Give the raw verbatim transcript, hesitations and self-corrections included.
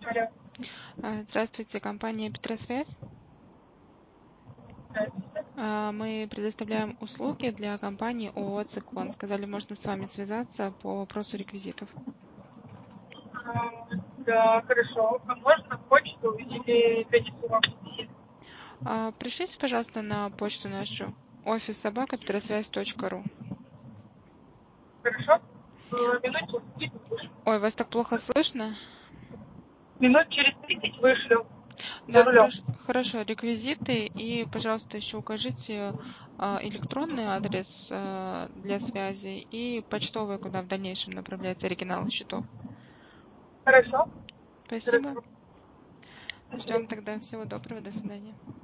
Алло. А, Здравствуйте, компания Петросвязь. Здравствуйте. А, Мы предоставляем услуги для компании ООО «Циклон». Сказали, можно с вами связаться по вопросу реквизитов. А, Да, хорошо. А можно почту или принесу вам визит? А, Пришлите, пожалуйста, на почту нашу офис собака петросвязь точка ру. Хорошо? Э, Минут через тридцать вышлю. Ой, вас так плохо слышно? Минут через тридцать вышлю. За Да, рулем. хорошо, хорошо, реквизиты и, пожалуйста, еще укажите а, электронный адрес а, для связи и почтовый, куда в дальнейшем направляется оригинал счетов. Хорошо? Спасибо. Хорошо. До Ждем свидания. тогда. Всего доброго. До свидания.